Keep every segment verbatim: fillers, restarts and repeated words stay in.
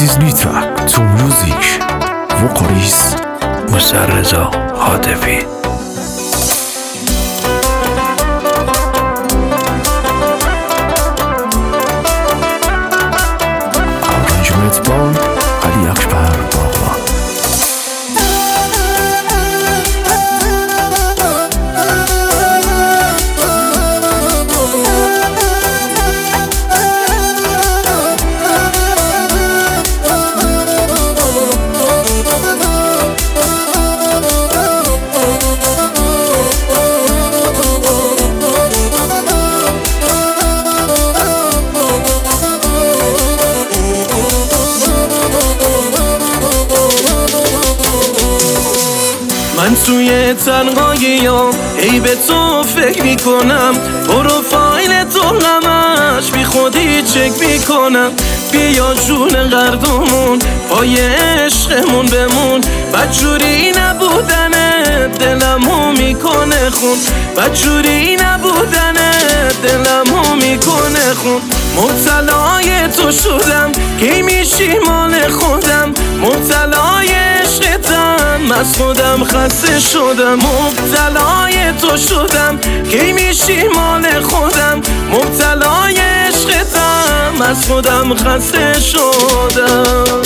This is new track to music. Vocalist Musarreza Hatifi. Arrangement by Ali Akbar Bagwan. من توی تنهایی ها ای به تو فکر میکنم، پروفایل تو همش بی خودی چک میکنم. بیا جون قردمون پای عشقمون بمون، بدجوری نبودنه دلمو میکنه خون، بدجوری نبودنه دلمو میکنه خون. مبتلای تو شدم کی میشی مال خودم، مبتلای عشقتم از خودم خسته شدم. مبتلای تو شدم کی میشی مال خودم، مبتلای عشقتم از خودم خسته شدم.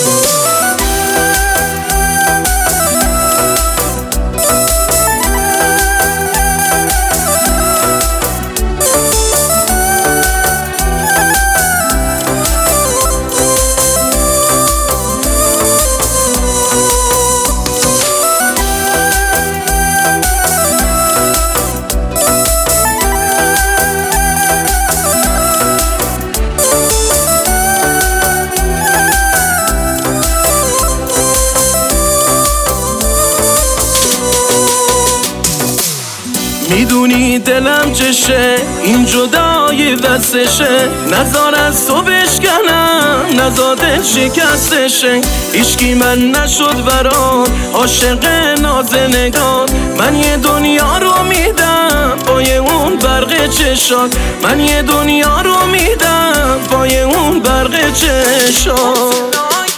میدونی دلم چشه این جدای دستشه، نزار از تو بشکنم نزاده شکستشه. هیچکی من نشد برات عاشق ناز نگاه، من یه دنیا رو میدم پای اون برق چشات، من یه دنیا رو میدم پای اون برق چشات.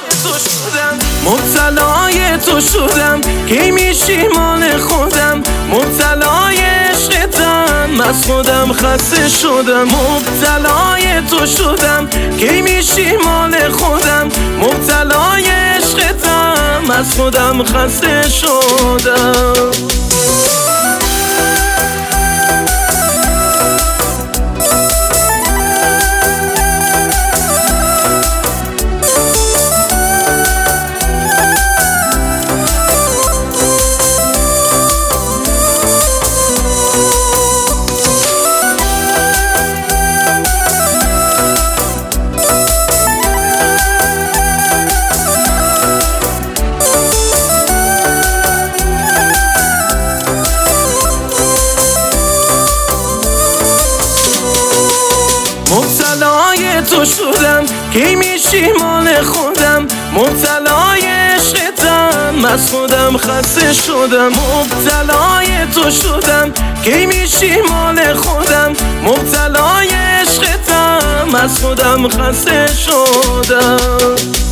مبتلای تو شدم کی میشی مال خودم، مبتلای عشقتم از خودم خسته شدم. مبتلای تو شدم کی میشی مال خودم، مبتلای عشقتم از خودم خسته شدم. مبتلای تو شدم کی میشی مال خودم، مبتلای عشقتم از خودم خسته شدم. مبتلای تو شدم کی میشی مال خودم، مبتلای عشقتم از خودم خسته شدم.